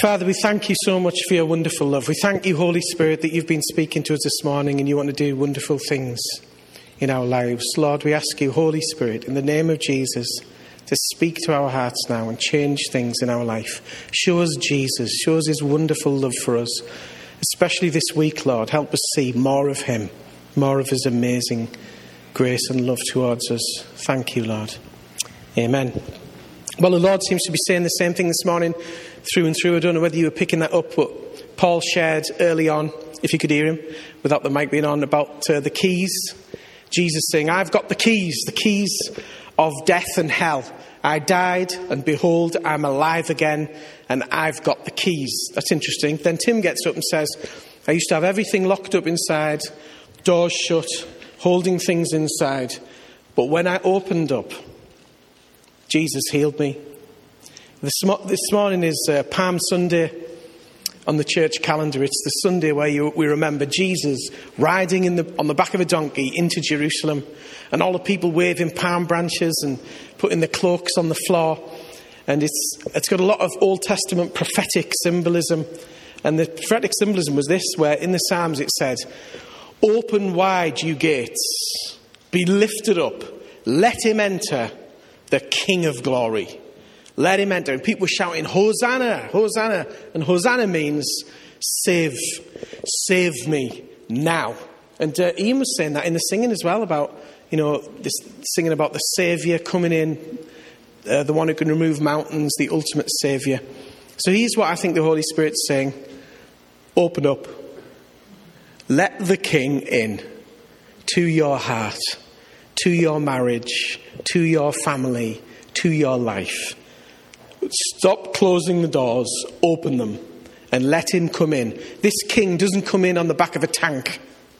Father, we thank you so much for your wonderful love. We thank you, Holy Spirit, that you've been speaking to us this morning and you want to do wonderful things in our lives. Lord, we ask you, Holy Spirit, in the name of Jesus, to speak to our hearts now and change things in our life. Show us Jesus. Show us his wonderful love for us. Especially this week, Lord, help us see more of him, more of his amazing grace and love towards us. Thank you, Lord. Amen. Well, the Lord seems to be saying the same thing this morning through and through. I don't know whether you were picking that up, but Paul shared early on, if you could hear him, without the mic being on, about the keys. Jesus saying, I've got the keys of death and hell. I died, and behold, I'm alive again, and I've got the keys. That's interesting. Then Tim gets up and says, I used to have everything locked up inside, doors shut, holding things inside. But when I opened up, Jesus healed me. This morning is Palm Sunday on the church calendar. It's the Sunday where we remember Jesus riding on the back of a donkey into Jerusalem, and all the people waving palm branches and putting their cloaks on the floor. And it's got a lot of Old Testament prophetic symbolism. And the prophetic symbolism was this, where in the Psalms it said, open wide, you gates, be lifted up, let him enter, the King of glory. Let him enter. And people were shouting, Hosanna, Hosanna. And Hosanna means save me now. And Ian was saying that in the singing as well, about, this singing about the Saviour coming in, the one who can remove mountains, the ultimate Saviour. So here's what I think the Holy Spirit's saying. Open up. Let the King in to your heart, to your marriage, to your family, to your life. Stop closing the doors, open them, and let him come in. This king doesn't come in on the back of a tank,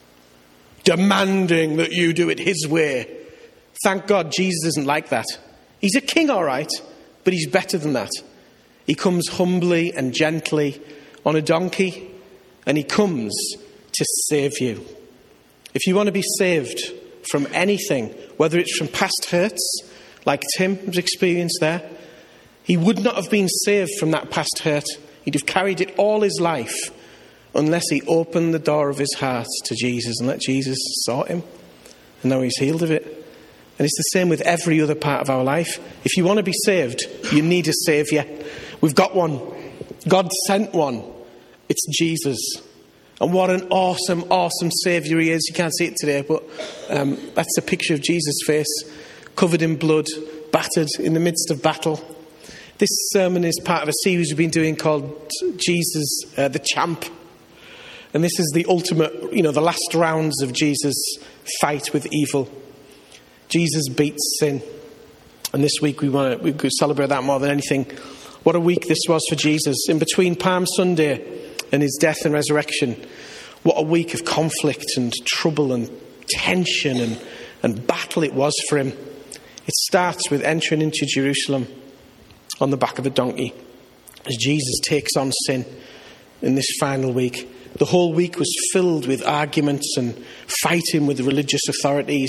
demanding that you do it his way. Thank God Jesus isn't like that. He's a king, all right, but he's better than that. He comes humbly and gently on a donkey, and he comes to save you. If you want to be saved from anything, whether it's from past hurts, like Tim's experienced there, he would not have been saved from that past hurt. He'd have carried it all his life unless he opened the door of his heart to Jesus and let Jesus sort him. And now he's healed of it. And it's the same with every other part of our life. If you want to be saved, you need a saviour. We've got one. God sent one. It's Jesus. And what an awesome, awesome saviour he is. You can't see it today, but that's a picture of Jesus' face, covered in blood, battered in the midst of battle. This sermon is part of a series we've been doing called Jesus the Champ. And this is the ultimate, the last rounds of Jesus' fight with evil. Jesus beats sin. And this week we could celebrate that more than anything. What a week this was for Jesus. In between Palm Sunday and his death and resurrection, what a week of conflict and trouble and tension and battle it was for him. It starts with entering into Jerusalem on the back of a donkey as Jesus takes on sin in this final week. The whole week was filled with arguments and fighting with the religious authorities,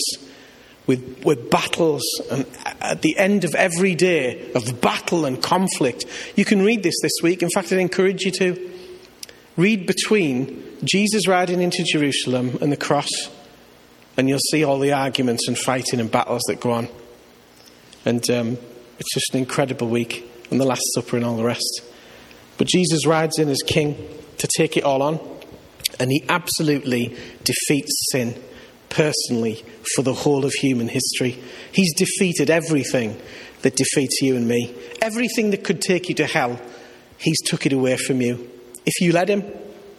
with battles. And at the end of every day of battle and conflict, you can read this week. In fact, I'd encourage you to read between Jesus riding into Jerusalem and the cross, and you'll see all the arguments and fighting and battles that go on. And it's just an incredible week, and the Last Supper and all the rest. But Jesus rides in as king to take it all on, and he absolutely defeats sin personally for the whole of human history. He's defeated everything that defeats you and me. Everything that could take you to hell, he's took it away from you. If you let him,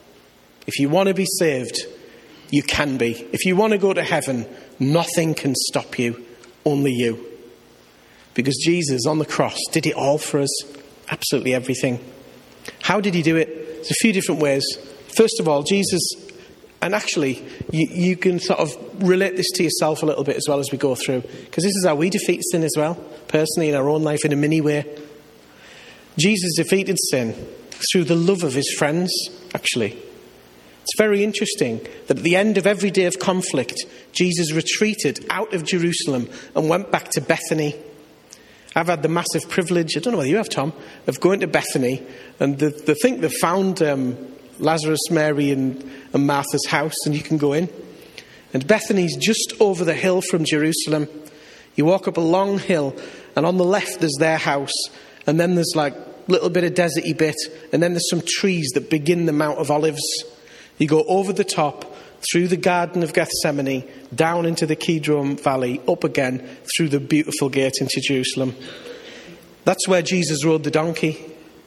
if you want to be saved, you can be. If you want to go to heaven, nothing can stop you, only you. Because Jesus on the cross did it all for us. Absolutely everything. How did he do it? There's a few different ways. First of all, Jesus, and actually you can sort of relate this to yourself a little bit as well as we go through. Because this is how we defeat sin as well, personally in our own life in a mini way. Jesus defeated sin through the love of his friends, actually. It's very interesting that at the end of every day of conflict, Jesus retreated out of Jerusalem and went back to Bethany. I've had the massive privilege, I don't know whether you have, Tom, of going to Bethany, and they think they've found Lazarus, Mary and Martha's house, and you can go in. And Bethany's just over the hill from Jerusalem. You walk up a long hill, and on the left there's their house, and then there's like a little bit of deserty bit, and then there's some trees that begin the Mount of Olives. You go over the top, through the Garden of Gethsemane, down into the Kidron Valley, up again, through the beautiful gate into Jerusalem. That's where Jesus rode the donkey.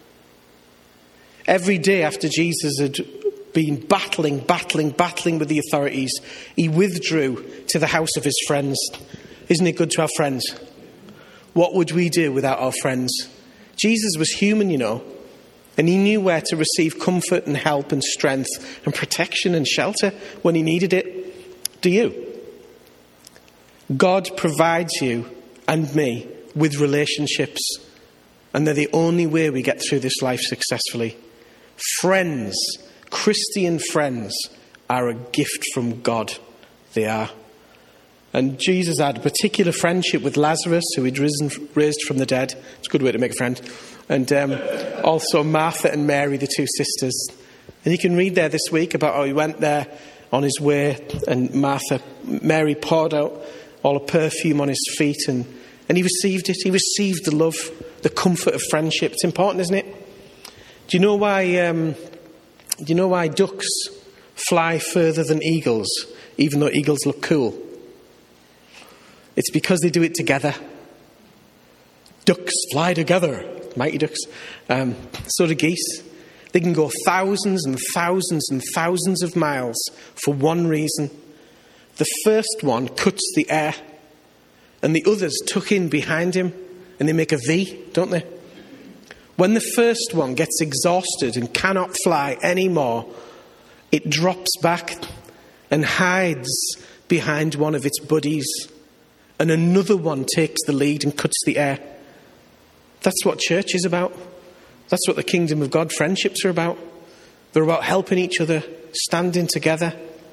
Every day after Jesus had been battling with the authorities, he withdrew to the house of his friends. Isn't it good to have friends? What would we do without our friends? Jesus was human, you know, and he knew where to receive comfort and help and strength and protection and shelter when he needed it. Do you? God provides you and me with relationships, and they're the only way we get through this life successfully. Friends, Christian friends, are a gift from God. They are. And Jesus had a particular friendship with Lazarus, who he'd raised from the dead. It's a good way to make a friend. And also Martha and Mary, the two sisters. And you can read there this week about how he went there on his way, and Mary poured out all the perfume on his feet, and he received it. He received the love, the comfort of friendship. It's important, isn't it? Do you know why ducks fly further than eagles, even though eagles look cool? It's because they do it together. Ducks fly together. Mighty ducks. So do geese. They can go thousands and thousands and thousands of miles for one reason. The first one cuts the air, and the others tuck in behind him, and they make a V, don't they? When the first one gets exhausted and cannot fly anymore, it drops back and hides behind one of its buddies, and another one takes the lead and cuts the air. That's what church is about. That's what the kingdom of God friendships are about. They're about helping each other, standing together.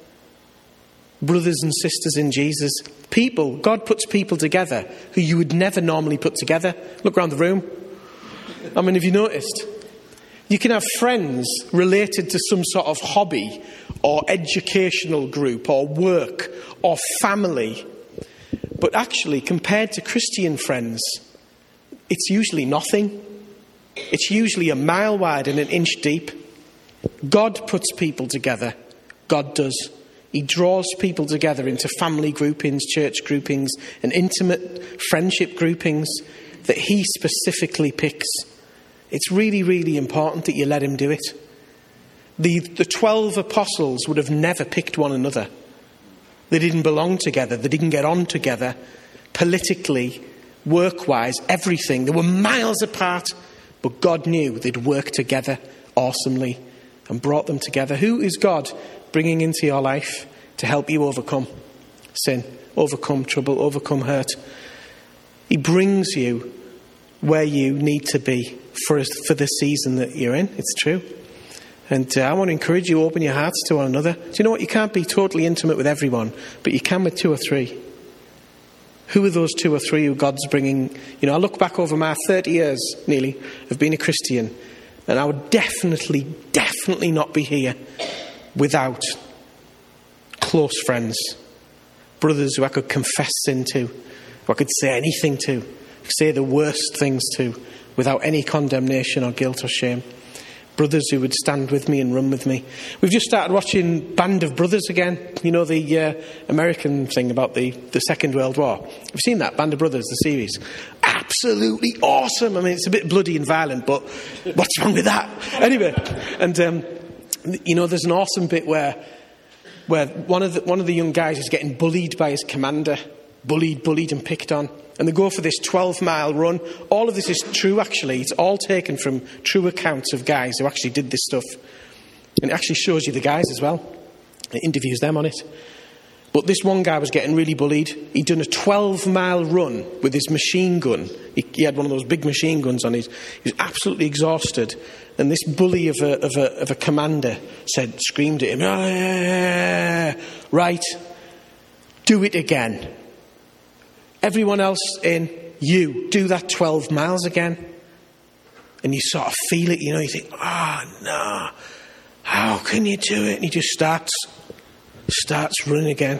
Brothers and sisters in Jesus. People, God puts people together who you would never normally put together. Look around the room. I mean, have you noticed? You can have friends related to some sort of hobby or educational group or work or family. But actually, compared to Christian friends, it's usually nothing. It's usually a mile wide and an inch deep. God puts people together. God does. He draws people together into family groupings, church groupings, and intimate friendship groupings that he specifically picks. It's really, really important that you let him do it. The 12 apostles would have never picked one another. They didn't belong together. They didn't get on together politically, work-wise, everything. They were miles apart, but God knew they'd work together awesomely and brought them together. Who is God bringing into your life to help you overcome sin, overcome trouble, overcome hurt? He brings you where you need to be for the season that you're in. It's true. And I want to encourage you, open your hearts to one another. Do you know what? You can't be totally intimate with everyone, but you can with 2 or 3. Who are those 2 or 3 who God's bringing? You know, I look back over my 30 years, nearly, of being a Christian, and I would definitely not be here without close friends, brothers who I could confess sin to, who I could say anything to, say the worst things to, without any condemnation or guilt or shame. Brothers who would stand with me and run with me. We've just started watching Band of Brothers again. You know, the American thing about the Second World War. You've seen that, Band of Brothers, the series. Absolutely awesome. I mean, it's a bit bloody and violent, but what's wrong with that? Anyway, and you know, there's an awesome bit where one of the young guys is getting bullied by his commander. Bullied and picked on. And they go for this 12-mile run. All of this is true, actually. It's all taken from true accounts of guys who actually did this stuff. And it actually shows you the guys as well. It interviews them on it. But this one guy was getting really bullied. He'd done a 12-mile run with his machine gun. He had one of those big machine guns on his. He was absolutely exhausted. And this bully of a commander screamed at him, "Ah, right, do it again. Everyone else in, you do that 12 miles again. And you sort of feel it, you think, no, how can you do it? And he just starts running again.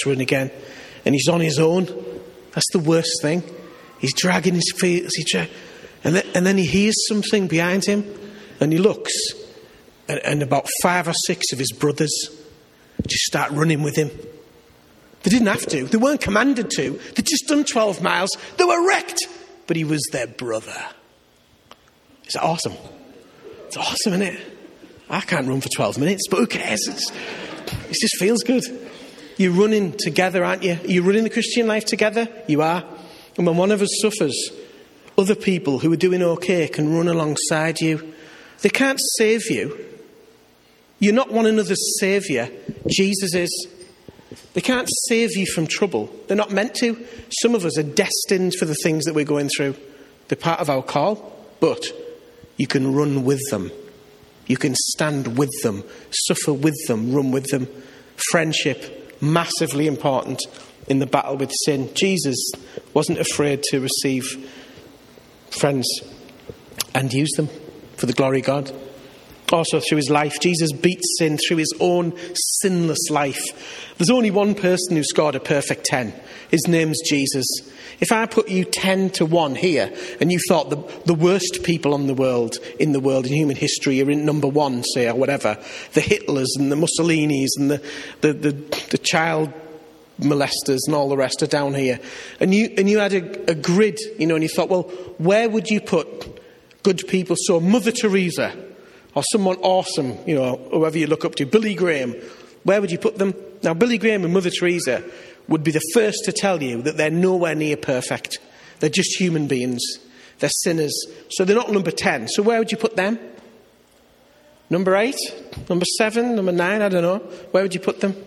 And he's on his own. That's the worst thing. He's dragging his feet. And then he hears something behind him. And he looks. And about 5 or 6 of his brothers just start running with him. They didn't have to. They weren't commanded to. They'd just done 12 miles. They were wrecked. But he was their brother. It's awesome. It's awesome, isn't it? I can't run for 12 minutes, but who cares? It just feels good. You're running together, aren't you? You're running the Christian life together. You are. And when one of us suffers, other people who are doing okay can run alongside you. They can't save you. You're not one another's saviour. Jesus is. They can't save you from trouble. They're not meant to. Some of us are destined for the things that we're going through. They're part of our call. But you can run with them. You can stand with them, suffer with them, run with them. Friendship, massively important in the battle with sin. Jesus wasn't afraid to receive friends and use them for the glory of God. Also through his life, Jesus beat sin through his own sinless life. There's only one person who scored a perfect 10. His name's Jesus. If I put you 10 to 1 here, and you thought the worst people in the world, in human history, are in number 1, say, or whatever, the Hitlers and the Mussolinis and the child molesters and all the rest are down here, and you had a grid, and you thought, well, where would you put good people? So Mother Teresa, or someone awesome, whoever you look up to, Billy Graham, where would you put them? Now, Billy Graham and Mother Teresa would be the first to tell you that they're nowhere near perfect. They're just human beings. They're sinners. So they're not number 10. So where would you put them? Number 8? Number 7? Number 9? I don't know. Where would you put them?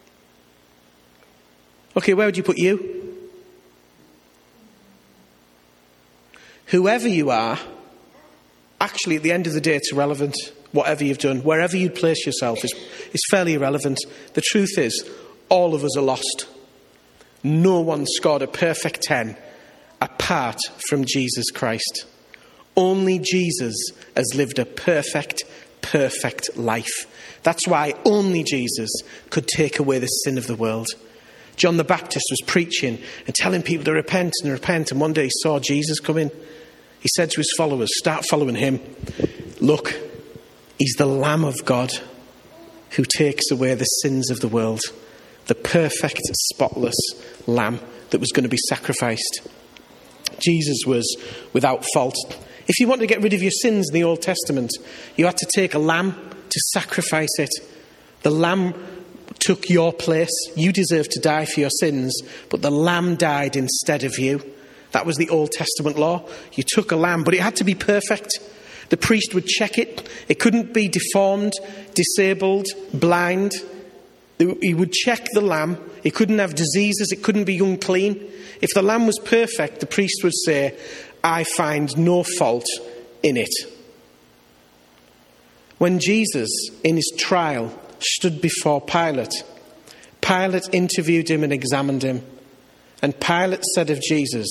Okay, where would you put you? Whoever you are, actually at the end of the day it's irrelevant. Whatever you've done, wherever you place yourself is fairly irrelevant. The truth is, all of us are lost. No one scored a perfect 10 apart from Jesus Christ. Only Jesus has lived a perfect life. That's why only Jesus could take away the sin of the world. John the Baptist was preaching and telling people to repent, and one day he saw Jesus come in. He said to his followers, start following him. Look, he's the Lamb of God who takes away the sins of the world. The perfect, spotless lamb that was going to be sacrificed. Jesus was without fault. If you want to get rid of your sins in the Old Testament, you had to take a lamb to sacrifice it. The lamb took your place. You deserved to die for your sins, but the lamb died instead of you. That was the Old Testament law. You took a lamb, but it had to be perfect. The priest would check it. It couldn't be deformed, disabled, blind. He would check the lamb. It couldn't have diseases. It couldn't be unclean. If the lamb was perfect, the priest would say, I find no fault in it. When Jesus, in his trial, stood before Pilate, Pilate interviewed him and examined him. And Pilate said of Jesus,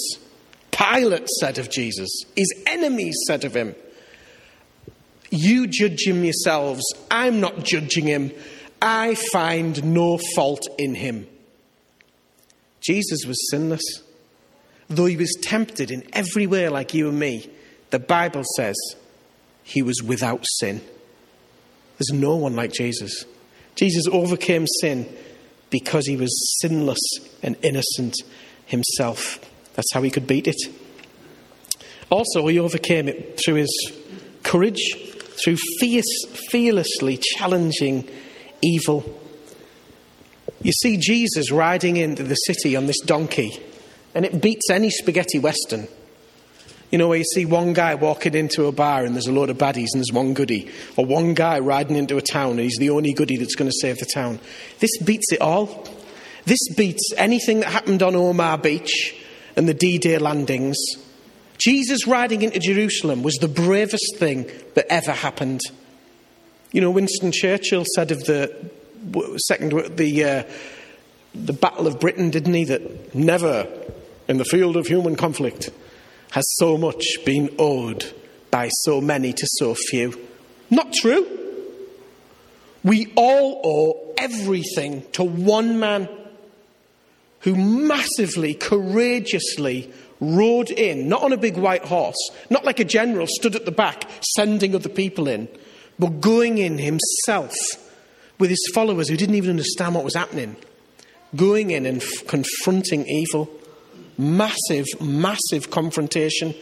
his enemies said of him, you judge him yourselves. I'm not judging him. I find no fault in him. Jesus was sinless. Though he was tempted in every way like you and me, the Bible says he was without sin. There's no one like Jesus. Jesus overcame sin because he was sinless and innocent himself. That's how he could beat it. Also, he overcame it through his courage, through fearlessly challenging evil. You see Jesus riding into the city on this donkey, and it beats any spaghetti western. Where you see one guy walking into a bar and there's a load of baddies and there's one goodie, or one guy riding into a town and he's the only goodie that's going to save the town. This beats it all. This beats anything that happened on Omar Beach and the D-Day landings. Jesus riding into Jerusalem was the bravest thing that ever happened. Winston Churchill said of the Battle of Britain, didn't he, that never in the field of human conflict has so much been owed by so many to so few. Not true. We all owe everything to one man who massively, courageously rode in, not on a big white horse, not like a general stood at the back sending other people in, but going in himself with his followers who didn't even understand what was happening, going in and confronting evil. Massive, massive confrontation.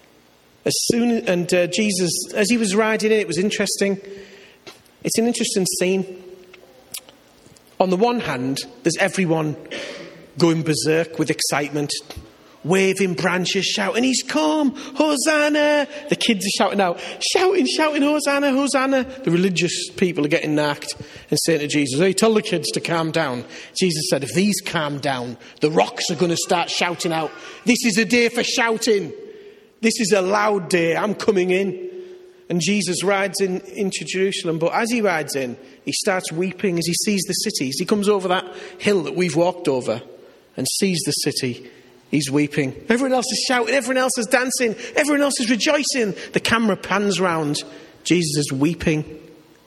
Jesus, as he was riding in, it was interesting. It's an interesting scene. On the one hand, there's everyone going berserk with excitement, waving branches, shouting, he's come, Hosanna. The kids are shouting out, shouting, Hosanna, Hosanna. The religious people are getting knocked and saying to Jesus, hey, tell the kids to calm down. Jesus said, if these calm down, the rocks are going to start shouting out. This is a day for shouting. This is a loud day. I'm coming in. And Jesus rides into Jerusalem. But as he rides in, he starts weeping as he sees the cities. He comes over that hill that we've walked over and sees the city. He's weeping. Everyone else is shouting. Everyone else is dancing. Everyone else is rejoicing. The camera pans round. Jesus is weeping.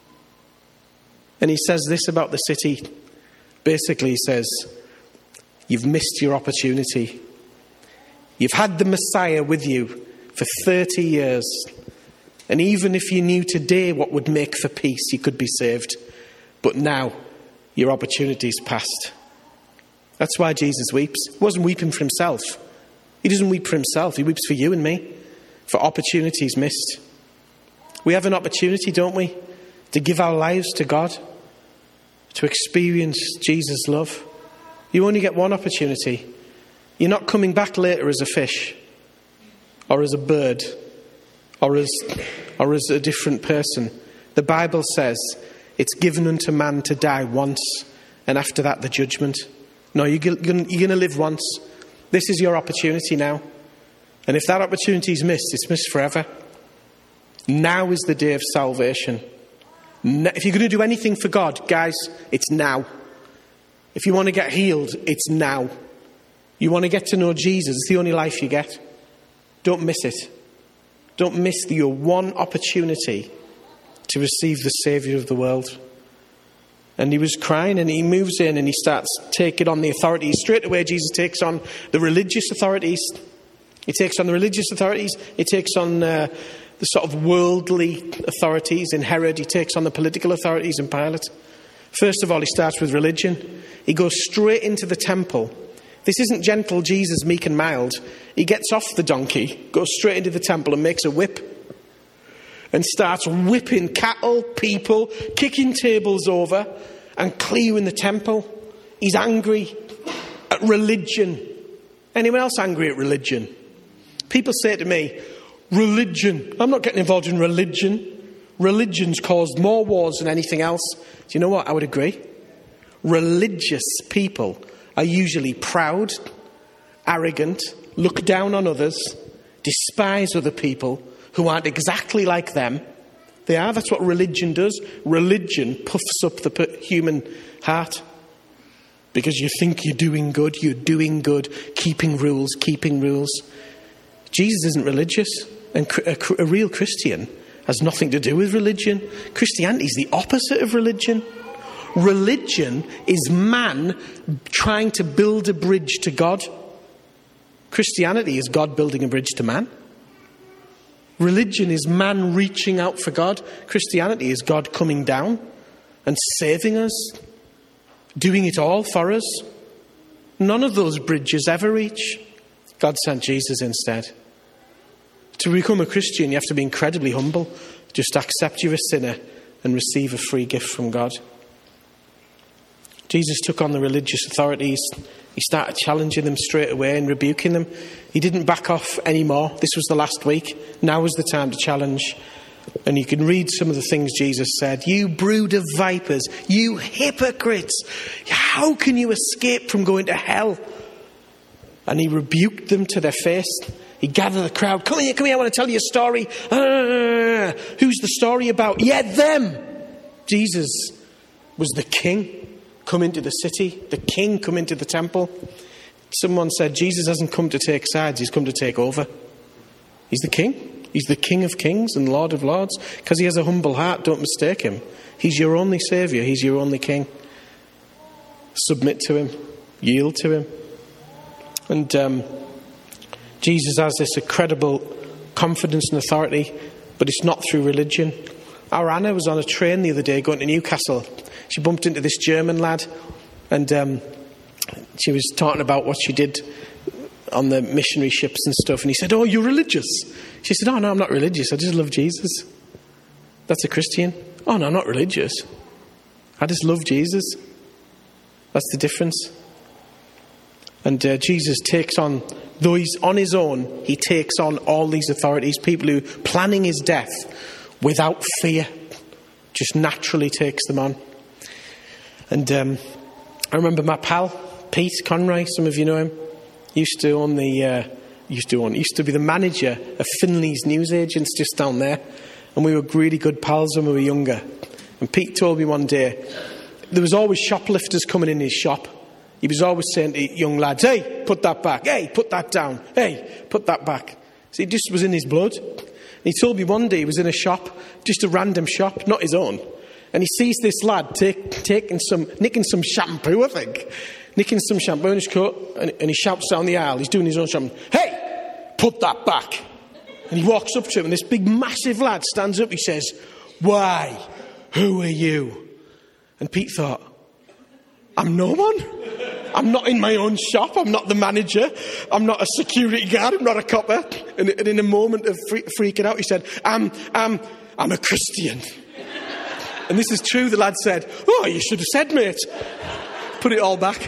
And he says this about the city. Basically, he says, you've missed your opportunity. You've had the Messiah with you for 30 years. And even if you knew today what would make for peace, you could be saved. But now, your opportunity's passed. That's why Jesus weeps. He wasn't weeping for himself. He doesn't weep for himself. He weeps for you and me, for opportunities missed. We have an opportunity, don't we, to give our lives to God, to experience Jesus' love. You only get one opportunity. You're not coming back later as a fish, or as a bird, or as a different person. The Bible says it's given unto man to die once, and after that the judgment. No, you're going to live once. This is your opportunity now. And if that opportunity is missed, it's missed forever. Now is the day of salvation. If you're going to do anything for God, guys, it's now. If you want to get healed, it's now. You want to get to know Jesus, it's the only life you get. Don't miss it. Don't miss your one opportunity to receive the Saviour of the world. And he was crying, and he moves in and he starts taking on the authorities. Straight away, Jesus takes on the religious authorities. He takes on the religious authorities. He takes on the sort of worldly authorities in Herod. He takes on the political authorities in Pilate. First of all, he starts with religion. He goes straight into the temple. This isn't gentle Jesus, meek and mild. He gets off the donkey, goes straight into the temple and makes a whip. And starts whipping cattle, people, kicking tables over and clearing the temple. He's angry at religion. Anyone else angry at religion? People say to me, religion. I'm not getting involved in religion. Religion's caused more wars than anything else. Do you know what? I would agree. Religious people are usually proud, arrogant, look down on others, despise other people who aren't exactly like them. They are. That's what religion does. Religion puffs up the human heart. Because you think you're doing good, keeping rules. Jesus isn't religious. And a real Christian has nothing to do with religion. Christianity is the opposite of religion. Religion is man trying to build a bridge to God. Christianity is God building a bridge to man. Religion is man reaching out for God. Christianity is God coming down and saving us, doing it all for us. None of those bridges ever reach. God sent Jesus instead. To become a Christian, you have to be incredibly humble. Just accept you're a sinner and receive a free gift from God. Jesus took on the religious authorities. He started challenging them straight away and rebuking them. He didn't back off anymore. This was the last week. Now was the time to challenge. And you can read some of the things Jesus said. You brood of vipers, you hypocrites, how can you escape from going to hell? And he rebuked them to their face. He gathered the crowd. Come here, I want to tell you a story. Who's the story about? Yeah, them. Jesus was the king come into the city. The king come into the temple. Someone said Jesus hasn't come to take sides, he's come to take over. He's the king. He's the King of Kings and Lord of Lords. Because he has a humble heart, don't mistake him. He's your only saviour. He's your only king. Submit to him. Yield to him. And Jesus has this incredible confidence and authority, but it's not through religion. Our Anna was on a train the other day going to Newcastle. She bumped into this German lad, and she was talking about what she did on the missionary ships and stuff. And he said, "Oh, you're religious?" She said, "Oh, no, I'm not religious. I just love Jesus." "That's a Christian." "Oh, no, I'm not religious. I just love Jesus." That's the difference. And Jesus takes on, though he's on his own, he takes on all these authorities, people who are planning his death without fear, just naturally takes them on. And I remember my pal, Pete Conroy, some of you know him, used to be the manager of Finley's newsagents just down there. And we were really good pals when we were younger. And Pete told me one day, there was always shoplifters coming in his shop. He was always saying to young lads, "Hey, put that back. Hey, put that down. Hey, put that back." So it just was in his blood. And he told me one day he was in a shop, just a random shop, not his own. And he sees this lad nicking some shampoo, I think. Nicking some shampoo in his coat. And he shouts down the aisle. He's doing his own shopping. "Hey, put that back." And he walks up to him, and this big, massive lad stands up. He says, "Why? Who are you?" And Pete thought, "I'm no one. I'm not in my own shop. I'm not the manager. I'm not a security guard. I'm not a copper." And in a moment of freaking out, he said, I'm a Christian." And this is true. The lad said, "Oh, you should have said, mate." Put it all back.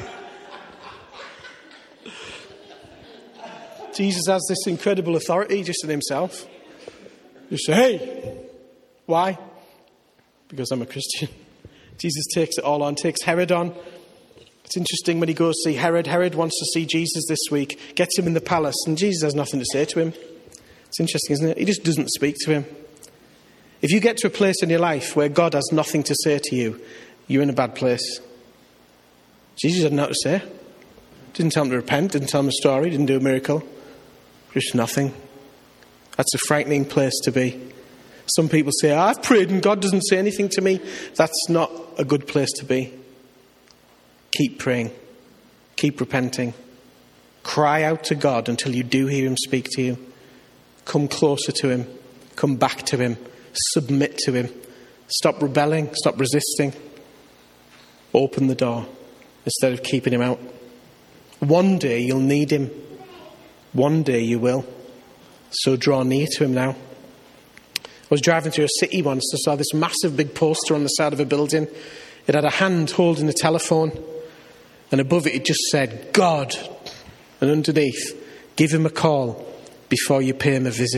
Jesus has this incredible authority just in himself. You say, "Hey, why?" "Because I'm a Christian." Jesus takes it all on, takes Herod on. It's interesting when he goes to see Herod. Herod wants to see Jesus this week, gets him in the palace, and Jesus has nothing to say to him. It's interesting, isn't it? He just doesn't speak to him. If you get to a place in your life where God has nothing to say to you, you're in a bad place. Jesus had nothing to say. Didn't tell him to repent, didn't tell him a story, didn't do a miracle. Just nothing. That's a frightening place to be. Some people say, "I've prayed and God doesn't say anything to me." That's not a good place to be. Keep praying. Keep repenting. Cry out to God until you do hear him speak to you. Come closer to him. Come back to him. Submit to him. Stop rebelling. Stop resisting. Open the door instead of keeping him out. One day you'll need him. One day you will. So draw near to him now. I was driving through a city once and saw this massive big poster on the side of a building. It had a hand holding a telephone, and above it just said, "God." And underneath, "Give him a call before you pay him a visit."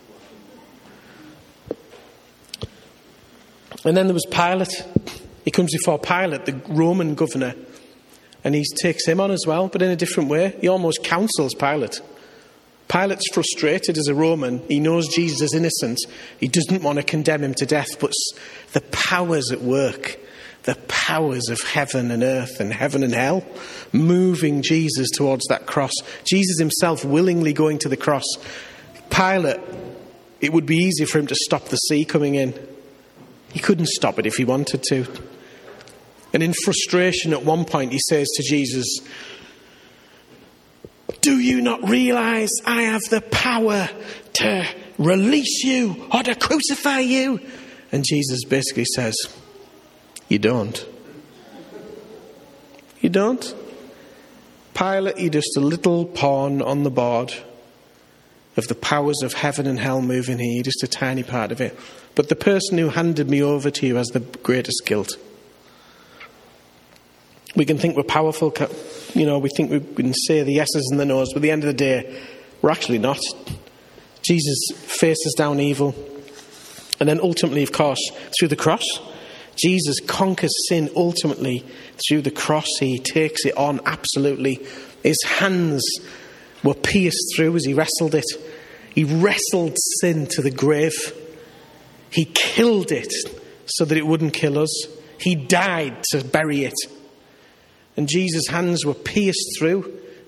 And then there was Pilate. He comes before Pilate, the Roman governor, and he takes him on as well, but in a different way. He almost counsels Pilate. Pilate's frustrated as a Roman. He knows Jesus is innocent. He doesn't want to condemn him to death, but the powers at work, the powers of heaven and earth and heaven and hell, moving Jesus towards that cross. Jesus himself willingly going to the cross. Pilate, it would be easy for him to stop the sea coming in. He couldn't stop it if he wanted to. And in frustration at one point he says to Jesus, "Do you not realise I have the power to release you or to crucify you?" And Jesus basically says, "You don't. You don't. Pilate, you're just a little pawn on the board of the powers of heaven and hell moving here. You're just a tiny part of it. But the person who handed me over to you has the greatest guilt." We can think we're powerful, we think we can say the yeses and the nos, but at the end of the day, we're actually not. Jesus faces down evil. And then ultimately, of course, through the cross, Jesus conquers sin ultimately through the cross. He takes it on absolutely. His hands were pierced through as he wrestled it. He wrestled sin to the grave. He killed it so that it wouldn't kill us. He died to bury it. And Jesus' hands were pierced through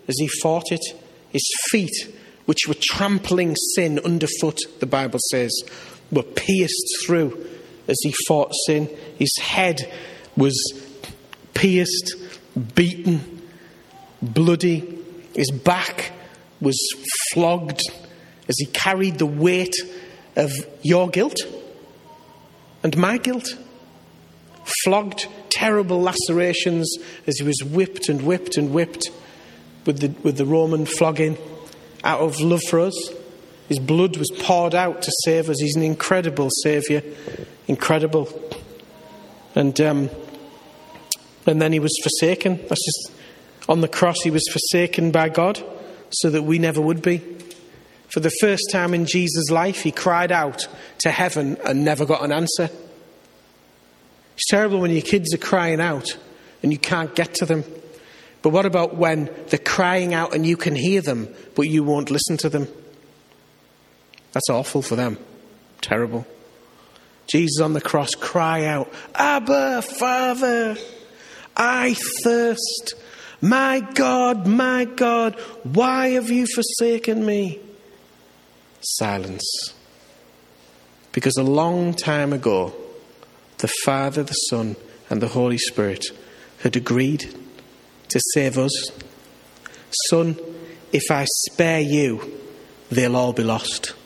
as he fought it. His feet, which were trampling sin underfoot, the Bible says, were pierced through as he fought sin. His head was pierced, beaten, bloody. His back was flogged as he carried the weight of your guilt and my guilt. Flogged, terrible lacerations as he was whipped and whipped and whipped with the Roman flogging out of love for us. His blood was poured out to save us. He's an incredible Saviour. Incredible. And then he was forsaken. That's just, on the cross he was forsaken by God so that we never would be. For the first time in Jesus' life, he cried out to heaven and never got an answer. It's terrible when your kids are crying out and you can't get to them. But what about when they're crying out and you can hear them, but you won't listen to them? That's awful for them. Terrible. Jesus on the cross, cry out, Abba, Father, I thirst. My God, why have you forsaken me? Silence. Because a long time ago, the Father, the Son, and the Holy Spirit had agreed to save us. Son, if I spare you, they'll all be lost.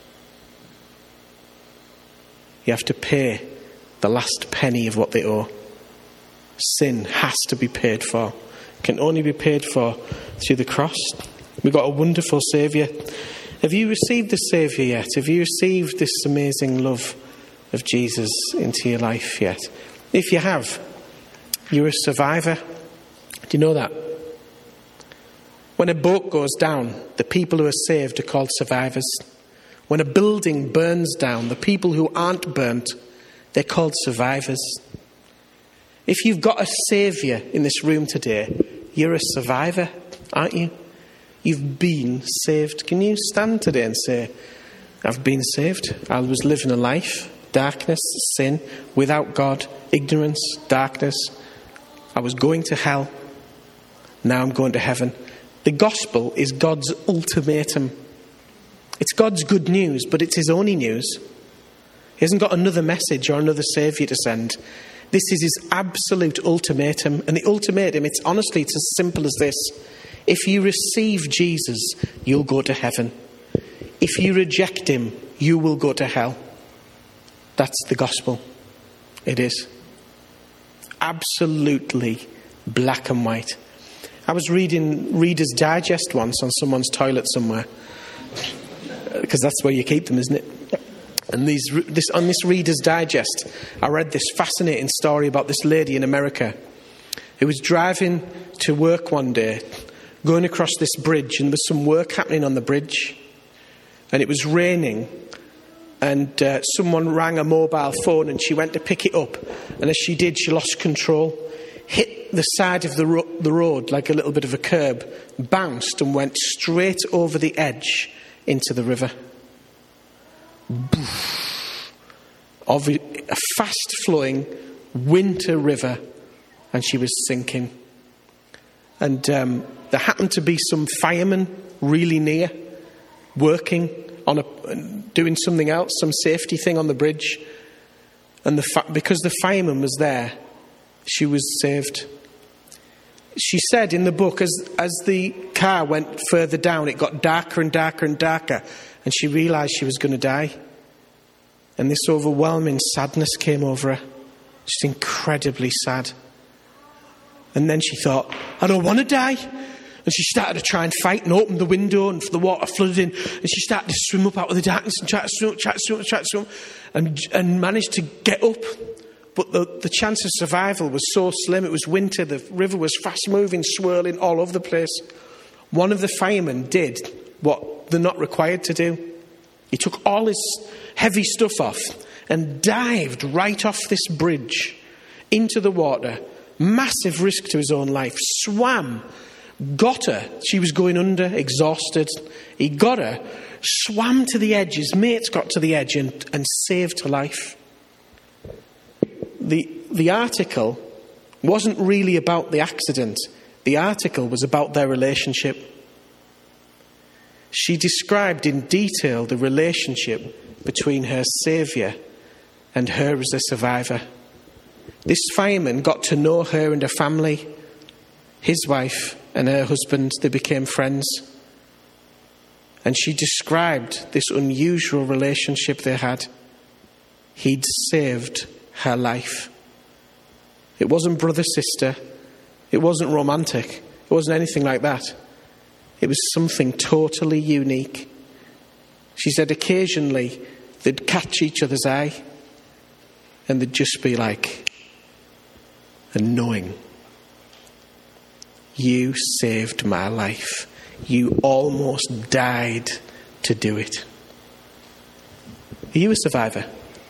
You have to pay the last penny of what they owe. Sin has to be paid for. It can only be paid for through the cross. We've got a wonderful Saviour. Have you received the Saviour yet? Have you received this amazing love of Jesus into your life yet? If you have, you're a survivor. Do you know that? When a boat goes down, the people who are saved are called survivors. When a building burns down, the people who aren't burnt, they're called survivors. If you've got a Saviour in this room today, you're a survivor, aren't you? You've been saved. Can you stand today and say, I've been saved? I was living a life, darkness, sin, without God, ignorance, darkness. I was going to hell. Now I'm going to heaven. The gospel is God's ultimatum. It's God's good news, but it's his only news. He hasn't got another message or another saviour to send. This is his absolute ultimatum. And the ultimatum, it's as simple as this. If you receive Jesus, you'll go to heaven. If you reject him, you will go to hell. That's the gospel. It is. Absolutely black and white. I was reading Reader's Digest once on someone's toilet somewhere. Because that's where you keep them, isn't it? And on this Reader's Digest, I read this fascinating story about this lady in America who was driving to work one day, going across this bridge, and there was some work happening on the bridge. And it was raining, and someone rang a mobile phone, and she went to pick it up. And as she did, she lost control, hit the side of the road like a little bit of a curb, bounced and went straight over the edge into the river. Of a fast-flowing winter river, and she was sinking. And there happened to be some firemen really near, working on doing something else, some safety thing on the bridge. And because the fireman was there, she was saved. She said in the book, as the car went further down, it got darker and darker and darker, and she realised she was going to die. And this overwhelming sadness came over her. She's incredibly sad. And then she thought, I don't want to die. And she started to try and fight and open the window, and the water flooded in, and she started to swim up out of the darkness and try to swim, and managed to get up. But the chance of survival was so slim. It was winter, the river was fast moving, swirling all over the place. One of the firemen did what they're not required to do. He took all his heavy stuff off and dived right off this bridge into the water. Massive risk to his own life. Swam, got her. She was going under, exhausted. He got her, swam to the edge. His mates got to the edge and saved her life. The article wasn't really about the accident. The article was about their relationship. she described in detail the relationship between her Saviour and her as a survivor. This fireman got to know her and her family, his wife and her husband. They became friends. And she described this unusual relationship they had. He'd saved her life. It wasn't brother-sister. It wasn't romantic. It wasn't anything like that. It was something totally unique. She said occasionally they'd catch each other's eye and they'd just be like, and knowing, you saved my life. You almost died to do it. Are you a survivor?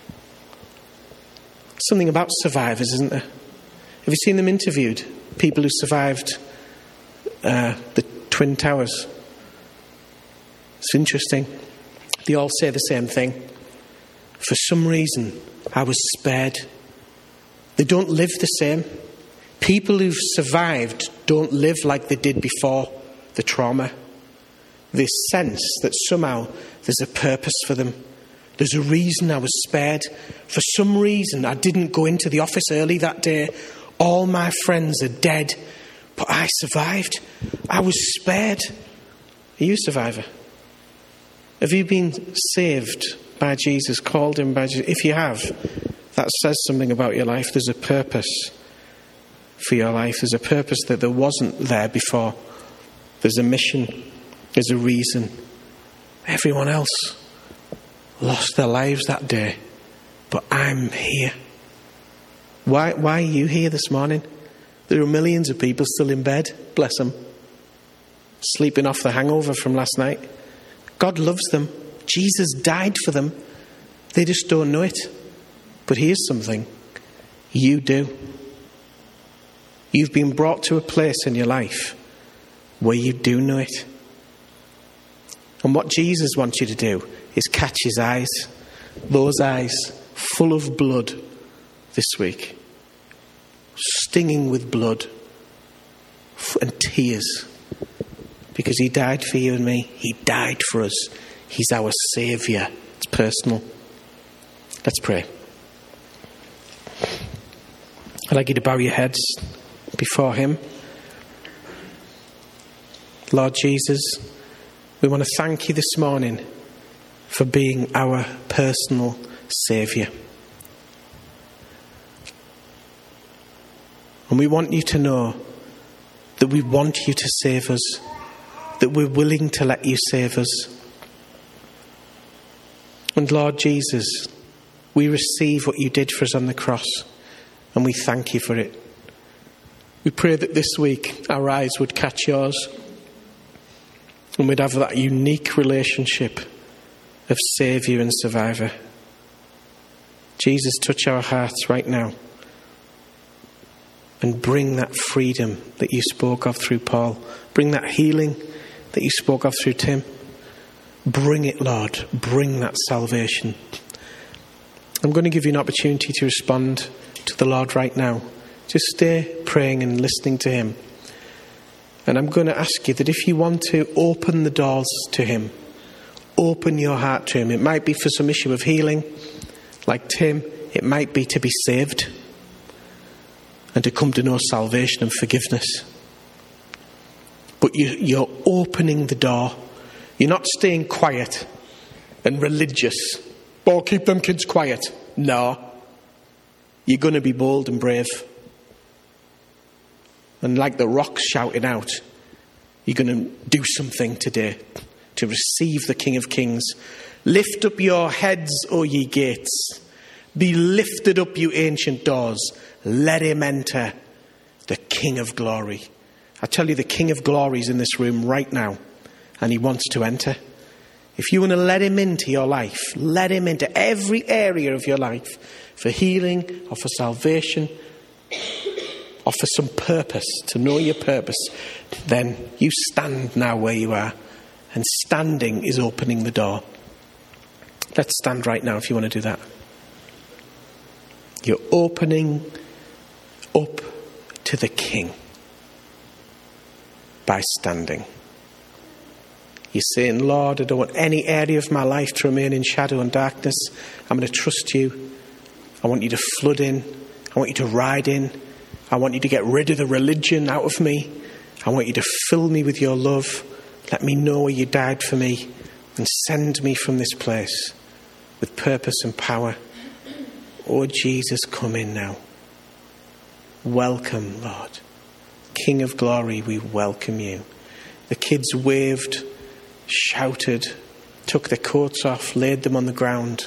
Something about survivors, isn't there? Have you seen them interviewed? People who survived the Twin Towers. It's interesting. They all say the same thing. For some reason, I was spared. They don't live the same. People who've survived don't live like they did before the trauma. They sense that somehow there's a purpose for them. There's a reason I was spared. For some reason, I didn't go into the office early that day. All my friends are dead, but I survived. I was spared. Are you a survivor? Have you been saved by Jesus, called him by Jesus? If you have, that says something about your life. There's a purpose for your life. There's a purpose that there wasn't there before. There's a mission. There's a reason. Everyone else lost their lives that day, but I'm here. Why are you here this morning? There are millions of people still in bed, bless them, sleeping off the hangover from last night. God loves them. Jesus died for them. They just don't know it. But here's something. You do. You've been brought to a place in your life where you do know it. And what Jesus wants you to do is catch his eyes, those eyes full of blood this week, stinging with blood and tears, because he died for you and me. He died for us. He's our Saviour. It's personal. Let's pray. I'd like you to bow your heads before him. Lord Jesus, we want to thank you this morning for being our personal Saviour. And we want you to know that we want you to save us, that we're willing to let you save us. And Lord Jesus, we receive what you did for us on the cross, and we thank you for it. We pray that this week our eyes would catch yours, and we'd have that unique relationship of Saviour and survivor. Jesus, touch our hearts right now and bring that freedom that you spoke of through Paul. Bring that healing that you spoke of through Tim. Bring it, Lord. Bring that salvation. I'm going to give you an opportunity to respond to the Lord right now. Just stay praying and listening to him. And I'm going to ask you that if you want to open the doors to him, open your heart to him. It might be for some issue of healing, like Tim. It might be to be saved and to come to know salvation and forgiveness. But you're opening the door. You're not staying quiet and religious. Oh, keep them kids quiet. No. You're going to be bold and brave. And like the rocks shouting out, you're going to do something today to receive the King of Kings. Lift up your heads, O ye gates. Be lifted up, you ancient doors. Let him enter, the King of Glory. I tell you, the King of Glory is in this room right now, and he wants to enter. If you want to let him into your life, let him into every area of your life, for healing or for salvation or for some purpose, to know your purpose, then you stand now where you are, and standing is opening the door. Let's stand right now if you want to do that. You're opening up to the King by standing. You're saying, Lord, I don't want any area of my life to remain in shadow and darkness. I'm going to trust you. I want you to flood in. I want you to ride in. I want you to get rid of the religion out of me. I want you to fill me with your love. Let me know you died for me and send me from this place with purpose and power. Oh, Jesus, come in now. Welcome, Lord. King of glory, we welcome you. The kids waved, shouted, took their coats off, laid them on the ground.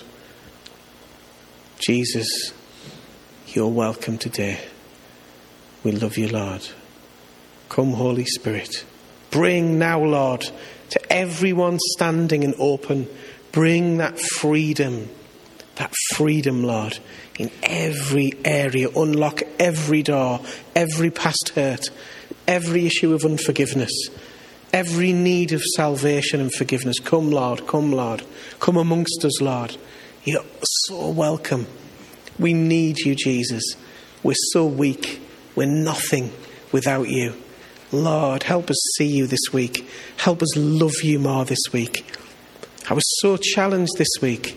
Jesus, you're welcome today. We love you, Lord. Come, Holy Spirit. Bring now, Lord, to everyone standing and open, bring that freedom, Lord, in every area. Unlock every door, every past hurt, every issue of unforgiveness, every need of salvation and forgiveness. Come, Lord. Come amongst us, Lord. You're so welcome. We need you, Jesus. We're so weak. We're nothing without you. Lord, help us see you this week. Help us love you more this week. I was so challenged this week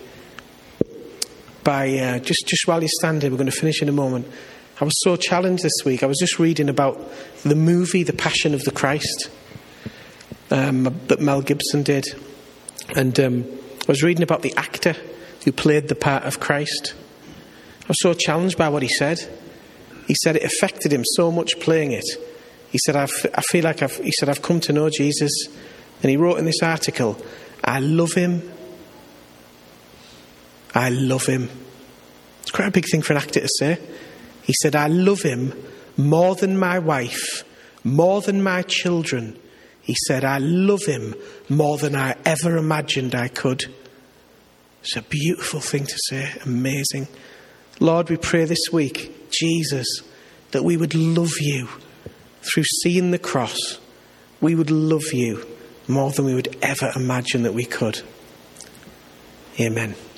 by, just while you stand here, we're going to finish in a moment. I was so challenged this week. I was just reading about the movie, The Passion of the Christ, that Mel Gibson did. And I was reading about the actor who played the part of Christ. I was so challenged by what he said. He said it affected him so much playing it. He said, I feel like I've come to know Jesus. And he wrote in this article, I love him. I love him. It's quite a big thing for an actor to say. He said, I love him more than my wife, more than my children. He said, I love him more than I ever imagined I could. It's a beautiful thing to say. Amazing. Lord, we pray this week, Jesus, that we would love you through seeing the cross. We would love you more than we would ever imagine that we could. Amen.